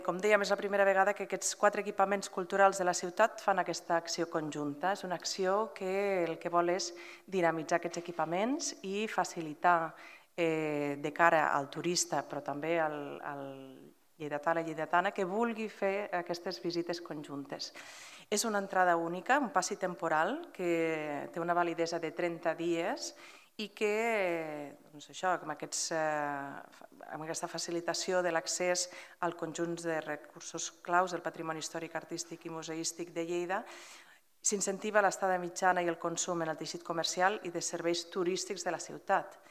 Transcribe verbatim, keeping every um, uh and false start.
Com dèiem, és la primera vegada que aquests quatre equipaments culturals de la ciutat fan aquesta acció conjunta. És una acció que el que vol és dinamitzar aquests equipaments i facilitar eh, de cara al turista, però també al, al lleidatà, a la lleidatana, que vulgui fer aquestes visites conjuntes. És una entrada única, un passi temporal, que té una validesa de trenta dies i que, doncs això, amb, aquests, eh, amb aquesta facilitació de l'accés al conjunt de recursos claus del patrimoni històric, artístic i museístic de Lleida, s'incentiva l'estada mitjana i el consum en el teixit comercial i de serveis turístics de la ciutat.